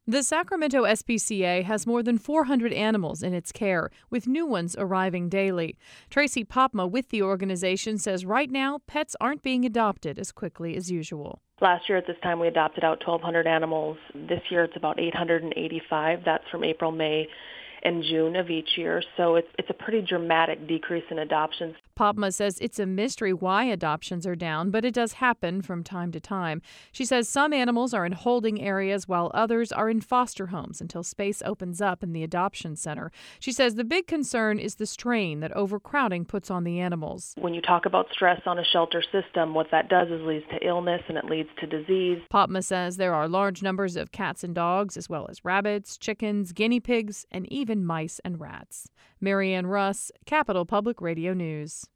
The Sacramento SPCA has more than 400 animals in its care, with new ones arriving daily. Tracy Popma with the organization says right now pets aren't being adopted as quickly as usual. Last year at this time we adopted out 1,200 animals. This year it's about 885. That's from April, May, and June of each year. So it's a pretty dramatic decrease in adoptions. Popma says it's a mystery why adoptions are down, but it does happen from time to time. She says some animals are in holding areas while others are in foster homes until space opens up in the adoption center. She says the big concern is the strain that overcrowding puts on the animals. When you talk about stress on a shelter system, what that does is leads to illness and it leads to disease. Popma says there are large numbers of cats and dogs, as well as rabbits, chickens, guinea pigs, and even mice and rats. Marianne Russ, Capital Public Radio News.